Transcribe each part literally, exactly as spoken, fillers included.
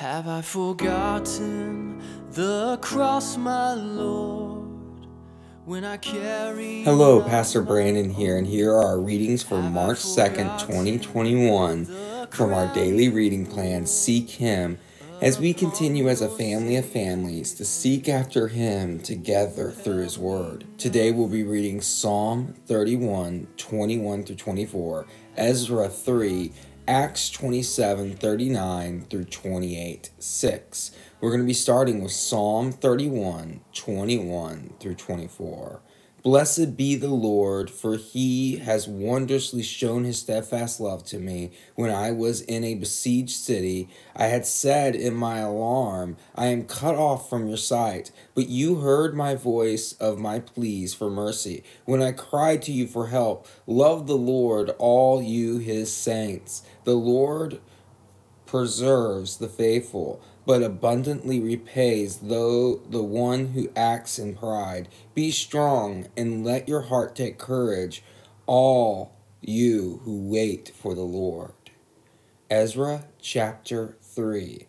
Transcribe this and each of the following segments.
Have I forgotten the cross, my Lord, when I carry Hello, Pastor Brandon here, and here are our readings for March second, twenty twenty-one from our daily reading plan, Seek Him, as we continue as a family of families to seek after Him together through His Word. Today we'll be reading Psalm thirty-one, twenty-one through twenty-four, Ezra three, Acts twenty-seven, thirty-nine through twenty-eight, six. We're going to be starting with Psalm thirty-one, twenty-one through twenty-four. Blessed be the Lord, for He has wondrously shown His steadfast love to me. When I was in a besieged city, I had said in my alarm, I am cut off from your sight. But you heard my voice of my pleas for mercy. When I cried to you for help, love the Lord, all you His saints. The Lord preserves the faithful, but abundantly repays though the one who acts in pride. Be strong and let your heart take courage, all you who wait for the Lord. Ezra chapter three.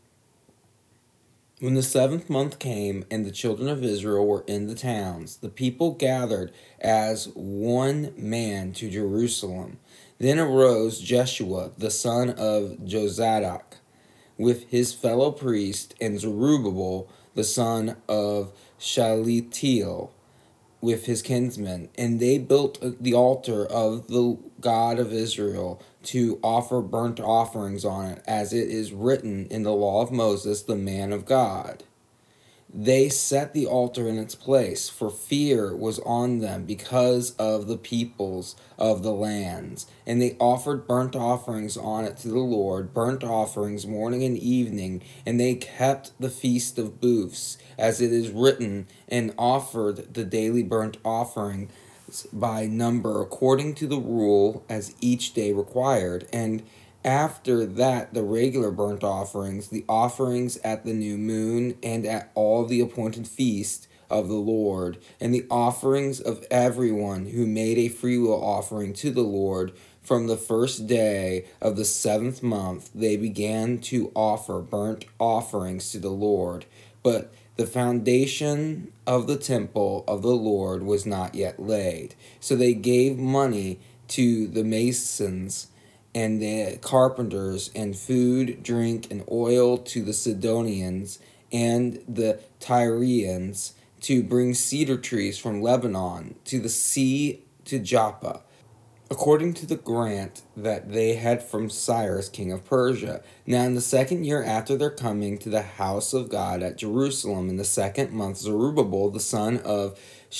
When the seventh month came and the children of Israel were in the towns, the people gathered as one man to Jerusalem. Then arose Jeshua the son of Jozadak with his fellow priest, and Zerubbabel the son of Shealtiel with his kinsmen, and they built the altar of the God of Israel to offer burnt offerings on it, as it is written in the law of Moses, the man of God. They set the altar in its place, for fear was on them because of the peoples of the lands. And they offered burnt offerings on it to the Lord, burnt offerings morning and evening. And they kept the feast of booths, as it is written, and offered the daily burnt offering by number according to the rule as each day required. And after that, the regular burnt offerings, the offerings at the new moon, and at all the appointed feasts of the Lord, and the offerings of everyone who made a freewill offering to the Lord. From the first day of the seventh month, they began to offer burnt offerings to the Lord. But the foundation of the temple of the Lord was not yet laid. So they gave money to the masons and the carpenters, and food, drink, and oil to the Sidonians and the Tyrians, to bring cedar trees from Lebanon to the sea to Joppa, according to the grant that they had from Cyrus king of Persia. Now in the second year after their coming to the house of God at Jerusalem, in the second month, Zerubbabel the son of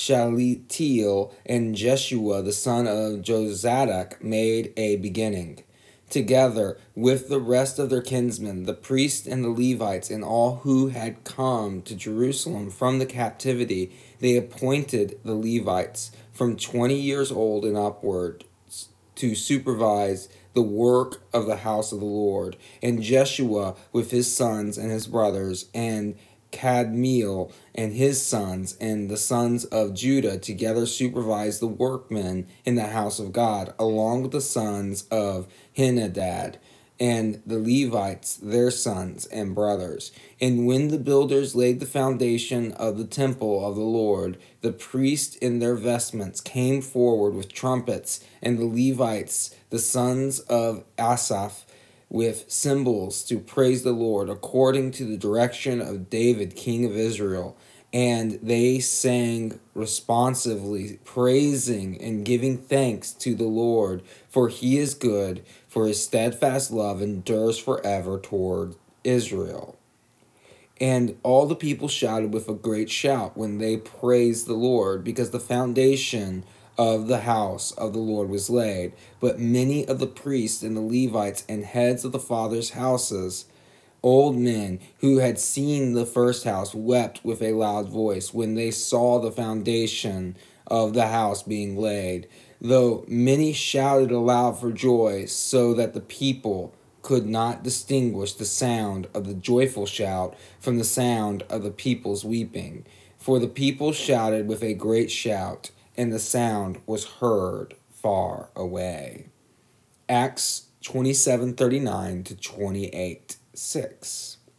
Shealtiel and Jeshua the son of Jozadak made a beginning. Together with the rest of their kinsmen, the priests and the Levites, and all who had come to Jerusalem from the captivity, they appointed the Levites from twenty years old and upward to supervise the work of the house of the Lord. And Jeshua with his sons and his brothers, and Kadmiel and his sons, and the sons of Judah together supervised the workmen in the house of God, along with the sons of Henadad, and the Levites, their sons and brothers. And when the builders laid the foundation of the temple of the Lord, the priests in their vestments came forward with trumpets, and the Levites, the sons of Asaph, with cymbals to praise the Lord, according to the direction of David, king of Israel. And they sang responsively, praising and giving thanks to the Lord, for He is good, for His steadfast love endures forever toward Israel. And all the people shouted with a great shout when they praised the Lord, because the foundation of the house of the Lord was laid. But many of the priests and the Levites and heads of the fathers' houses, old men who had seen the first house, wept with a loud voice when they saw the foundation of the house being laid, though many shouted aloud for joy, so that the people could not distinguish the sound of the joyful shout from the sound of the people's weeping. For the people shouted with a great shout, and the sound was heard far away. Acts twenty-seven thirty-nine to twenty-eight six.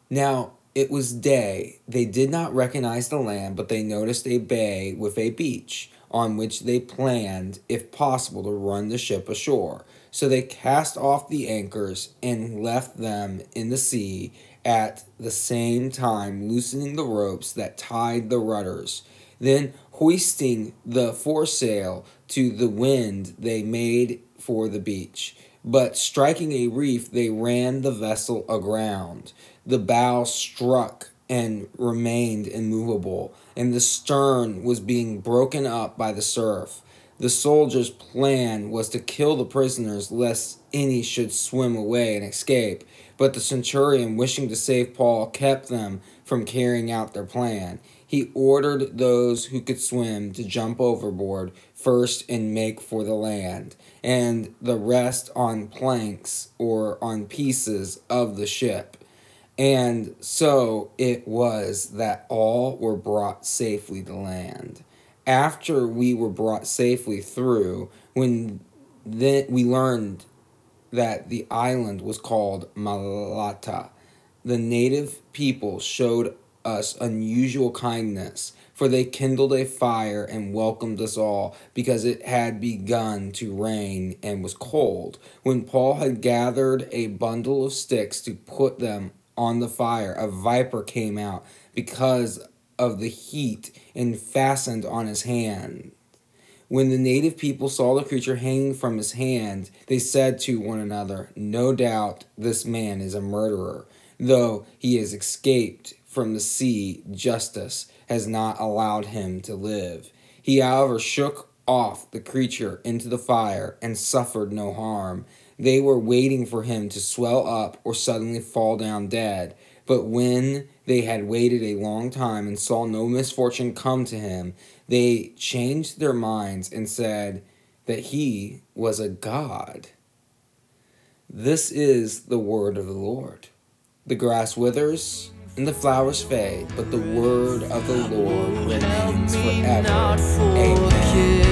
Now it was day. They did not recognize the land, but they noticed a bay with a beach, on which they planned, if possible, to run the ship ashore. So they cast off the anchors and left them in the sea, at the same time loosening the ropes that tied the rudders. Then, hoisting the foresail to the wind, they made for the beach. But striking a reef, they ran the vessel aground. The bow struck and remained immovable, and the stern was being broken up by the surf. The soldiers' plan was to kill the prisoners, lest any should swim away and escape. But the centurion, wishing to save Paul, kept them from carrying out their plan. He ordered those who could swim to jump overboard first and make for the land, and the rest on planks or on pieces of the ship. And so it was that all were brought safely to land. After we were brought safely through, when then we learned that the island was called Malta, the native people showed us unusual kindness, for they kindled a fire and welcomed us all, because it had begun to rain and was cold. When Paul had gathered a bundle of sticks to put them on the fire, a viper came out because of the heat and fastened on his hand. When the native people saw the creature hanging from his hand, they said to one another, "No doubt this man is a murderer. Though he has escaped from the sea, justice has not allowed him to live." He, however, shook off the creature into the fire and suffered no harm. They were waiting for him to swell up or suddenly fall down dead. But when they had waited a long time and saw no misfortune come to him, they changed their minds and said that he was a god. This is the word of the Lord. The grass withers and the flowers fade, but the word of the Lord remains forever. Amen.